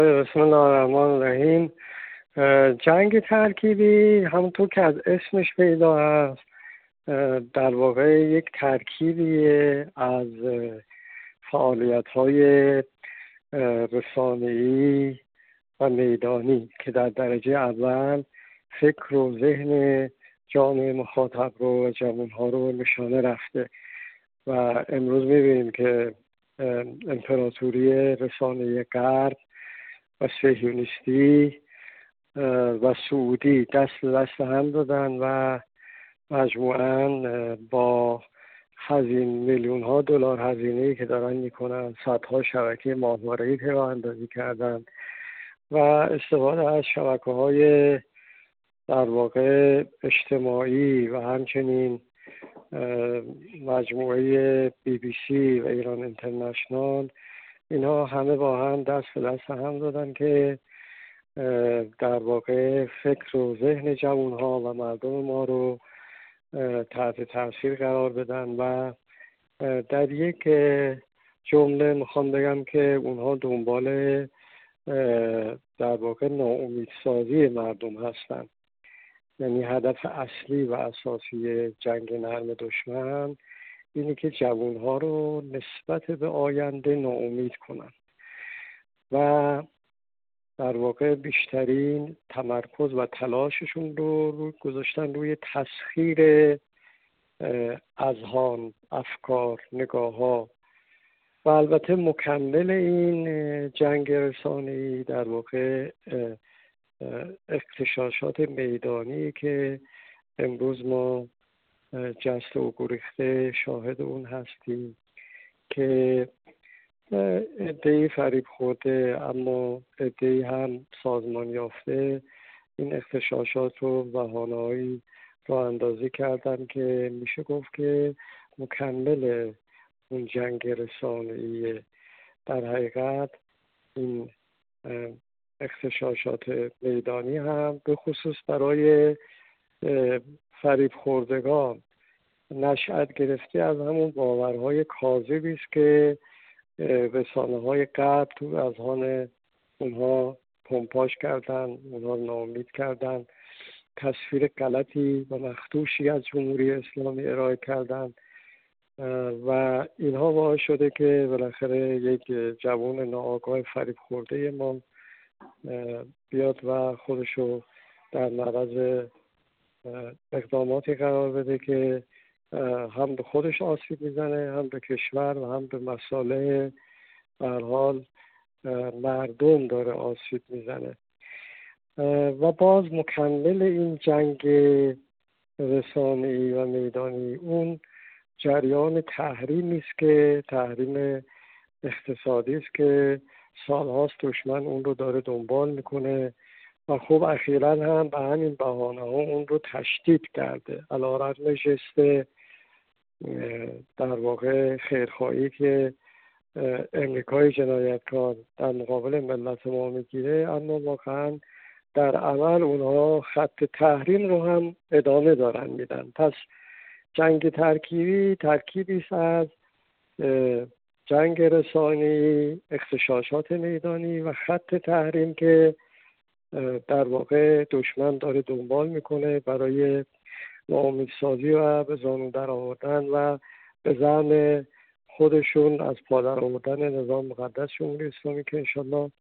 بسم الله الرحمن الرحیم. جنگ ترکیبی همونطور که از اسمش پیدا هست در واقع یک ترکیبیه از فعالیت‌های رسانه‌ای و میدانی که در درجه اول فکر و ذهن جامعه مخاطب رو و جوانها رو نشانه رفته و امروز می‌بینیم که امپراتوری رسانه غرب و صهیونیستی و سعودی دست به دست هم دادن و مجموعاً با میلیون ها دلار هزینه‌ای که دارن میکنن صدها شبکه ماهواره‌ای راه اندازی کردن و استفاده از شبکه‌های در واقع اجتماعی و همچنین مجموعه BBC و ایران اینترنشنال، اینها همه با هم دست به دست هم دادن که در واقع فکر و ذهن جوانها و مردم ما رو تحت تاثیر قرار بدن و در یک جمله میخوام بگم که اونها دنبال در واقع ناامیدسازی مردم هستن. یعنی هدف اصلی و اساسی جنگ نرم دشمن اینه که جوانها رو نسبت به آینده ناامید کنن و در واقع بیشترین تمرکز و تلاششون رو گذاشتن روی تسخیر اذهان، افکار، نگاه‌ها و البته مکمل این جنگ رسانه‌ای در واقع اغتشاشات میدانی که امروز ما جست و گریخته شاهد اون هستیم که عده‌ای فریب خورده اما عده‌ای هم سازمان یافته این اغتشاشات رو بهانه‌هایی راه اندازی کردن که میشه گفت که مکمل اون جنگ رسانه‌ای. در حقیقت این اغتشاشات میدانی هم به خصوص برای فریب خوردگان نشأت گرفته از همون باورهای کاذبی است که رسانه‌های غرب تو اذهان اونها پمپاژ کردن، اونها ناامید کردن، تصویر غلطی و مخدوشی از جمهوری اسلامی ارائه کردن و اینها باعث شده که بالاخره یک جوان ناآگاه فریب خورده ما بیاد و خودشو در معرض اقداماتی قرار بده که هم به خودش آسیب میزنه، هم به کشور و هم به مصالح به هر حال مردم داره آسیب میزنه. و باز مکمل این جنگ رسانه‌ای و میدانی اون جریان تحریمی است که تحریم اقتصادی است که سالهاست دشمن اون رو داره دنبال میکنه و خب اخیراً هم به همین بهانه‌ها اون رو تشدید کرده، علی‌رغم ژست در واقع خیرخواهی که امریکای جنایتکار در مقابل ملت ما میگیره، اما واقعاً در عمل اونها خط تحریم رو هم ادامه دارن میدن. پس جنگ ترکیبی است از جنگ رسانه‌ای، اغتشاشات میدانی و خط تحریم که در واقع دشمن داره دنبال میکنه برای ناامیدسازی و به زانو در آوردن و به زعم خودشون از پا در آوردن نظام مقدس جمهوری اسلامی که انشالله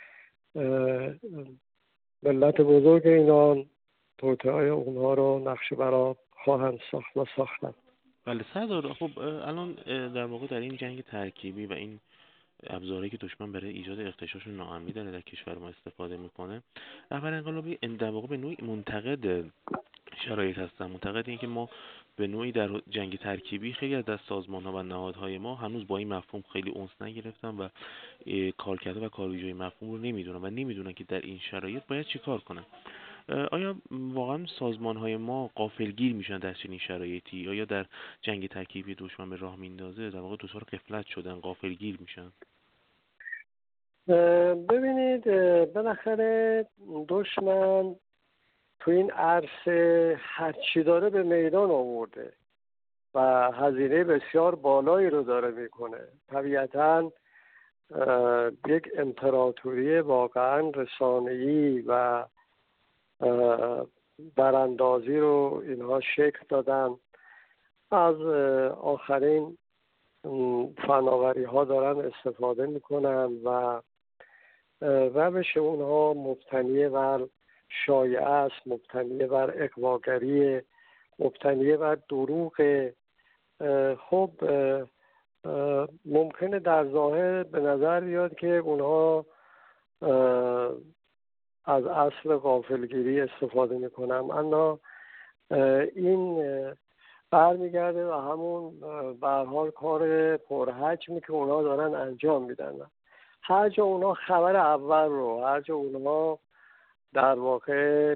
ملت بزرگ ایران توطئه‌های اونها رو نقش برآب خواهند ساخت و ساختن. بله سردار، خب الان در واقع در این جنگ ترکیبی و این ابزاری که دشمن برای ایجاد اغتشاش و ناامنی داره در کشور ما استفاده میکنه، رهبر انقلابی در واقع به نوعی منتقد شرایط هستن، منتقد این که ما به نوعی در جنگ ترکیبی خیلی از دست سازمان‌ها و نهادهای ما هنوز با این مفهوم خیلی انس نگرفتن و کارکرده و کارویجوی مفهوم رو نمیدونن و نمیدونن که در این شرایط باید چی کار کنن. آیا واقعا سازمان‌های ما غافلگیر میشن در چنین شرایطی؟ آیا در جنگ ترکیبی دشمن به راه میندازه در واقع دچار غفلت شدن، غافلگیر میشن؟ ببینید، بالاخره دشمن تو این عرصه هرچی داره به میدان آورده و هزینه بسیار بالایی رو داره میکنه. طبیعتاً یک امپراتوری واقعا رسانه‌ای و براندازی رو اینها شکل دادن. از آخرین فناوری ها دارن استفاده میکنن و روش اونها مبتنی بر شایعه است، مبتنی بر اغواگری، مبتنی بر دروغ. خب ممکنه در ظاهر به نظر بیاد که اونها از اصل غافلگیری استفاده میکنن، اما این برمیگرده و همون به هر حال کار پرحجمی که اونها دارن انجام میدن. هر جا اونها خبر اول رو، هر جا اونها در واقع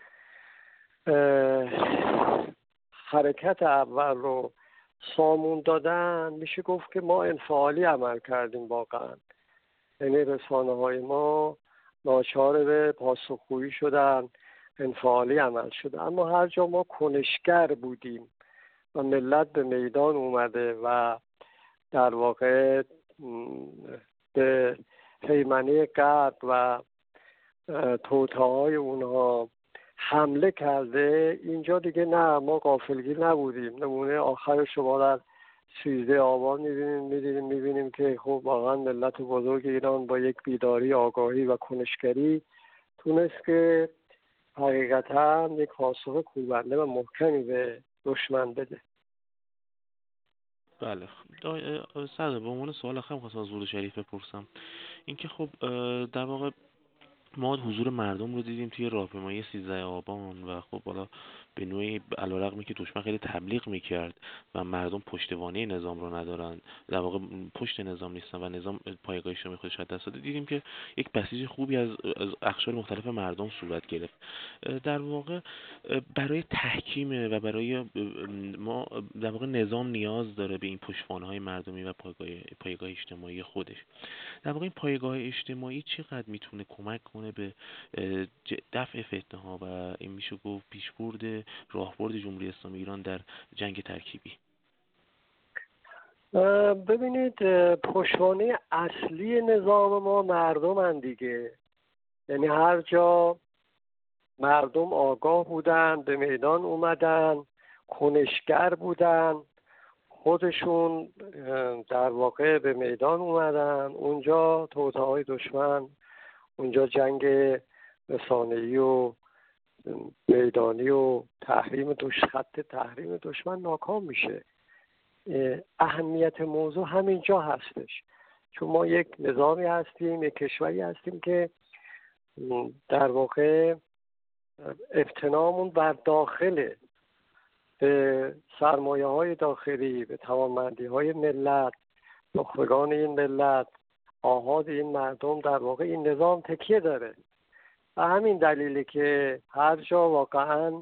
حرکت اول رو سامون دادن، میشه گفت که ما انفعالی عمل کردیم واقعا. یعنی رسانه های ما ناچار به پاسخگویی شدن، انفعالی عمل شده. اما هر جا ما کنشگر بودیم و ملت به میدان اومده و در واقع به پیمانه غرب و توطئه‌های اونها حمله کرده، اینجا دیگه نه، ما غافلگیر نبودیم. نمونه آخرش شما در 13 آبان میبینیم که خب واقعا ملت بزرگ ایران با یک بیداری، آگاهی و کنشگری تونست که حقیقتا یک پاسخ کوبنده و محکمی به دشمن بده. بله. سعد، به عنوان سوال آخر می‌خواستم از ورود شریف بپرسم اینکه خب در واقع ما حضور مردم رو دیدیم توی راهپیمایی 13 آبان و خب حالا به نوعی علیرغمی که دشمن خیلی تبلیغ میکرد و مردم پشتوانه نظام رو ندارن، در واقع پشت نظام نیستن و نظام پایگاهش رو خودش از دست داده، دیدیم که یک بسیج خوبی از اقشار مختلف مردم صورت گرفت. در واقع برای تحکیم و برای ما در واقع نظام نیاز داره به این پشتوانه‌های مردمی و پایگاه اجتماعی خودش. در واقع این پایگاه اجتماعی چقدر میتونه کمک کنه به دفع فتنه‌ها و این میشه گفت پیشبرد راهبرد جمهوری اسلامی ایران در جنگ ترکیبی؟ ببینید، پشتوانه اصلی نظام ما مردمن دیگه. یعنی هر جا مردم آگاه بودن، به میدان اومدن، کنشگر بودن، خودشون در واقع به میدان اومدن، اونجا توطئه‌های دشمن، اونجا جنگ رسانه‌ای و میدانی و خط تحریم دشمن ناکام میشه. اهمیت موضوع همینجا هستش، چون ما یک نظامی هستیم، یک کشوری هستیم که در واقع افتنامون بر داخله، به سرمایه‌های داخلی، به توانمندی‌های ملت، نخبگان این ملت، آحاد این مردم، در واقع این نظام تکیه داره. و همین دلیلی که هر جا واقعا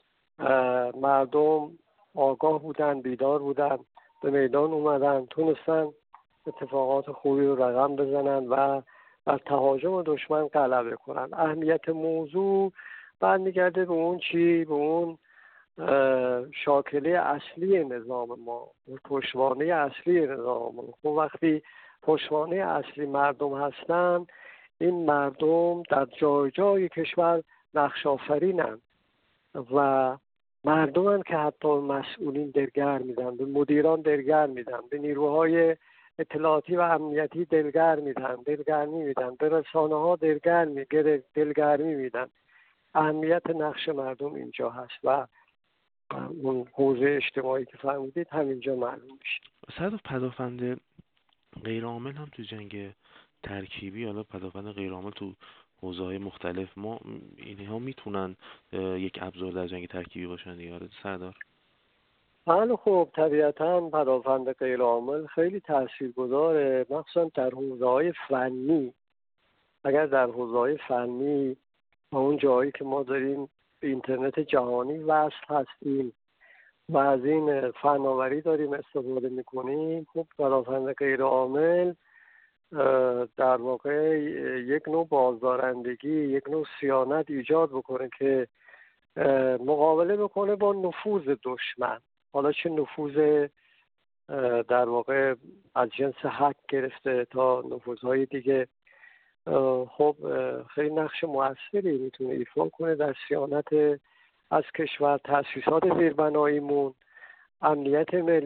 مردم آگاه بودن، بیدار بودن، به میدان اومدن، تونستن اتفاقات خوبی رو رقم بزنن و بر تهاجم دشمن غلبه کنن. اهمیت موضوع برمیگرده به اون چی؟ به اون شاکله اصلی نظام ما، پشتوانه اصلی نظام ما. خب وقتی پشتوانه اصلی مردم هستن، این مردم در جای جای کشور نقش آفرینن و مردمن که حتی مسئولین دلگر میدن، به مدیران دلگر میدن، به نیروهای اطلاعاتی و امنیتی دلگرمی میدن، به رسانه ها دلگرمی میدن. اهمیت نقش مردم اینجا هست و اون حوزه اجتماعی که فرمودید همینجا معلوم میشه. صد پدافند غیرعامل هم تو جنگ ترکیبی، حالا پدافند غیرعامل تو حوزه‌های مختلف، ما اینها میتونن یک ابزار در جنگ ترکیبی باشن دیگه سردار؟ بله خب طبیعتاً پدافند غیرعامل خیلی تاثیرگذاره، مخصوصا در حوزه‌های فنی. اگر در حوزه‌های فنی و اون جایی که ما داریم به اینترنت جهانی وصل هستیم و از این فناوری داریم استفاده میکنیم، خب پدافند غیرعامل در واقع یک نوع بازدارندگی، یک نوع صیانت ایجاد بکنه که مقابله بکنه با نفوذ دشمن. حالا چه نفوذ در واقع از جنس حق گرفته تا نفوذهای دیگه خب خیلی نقش موثری میتونه ایفا کنه در صیانت از کشور، تأسیسات زیربناییمون، امنیت ملی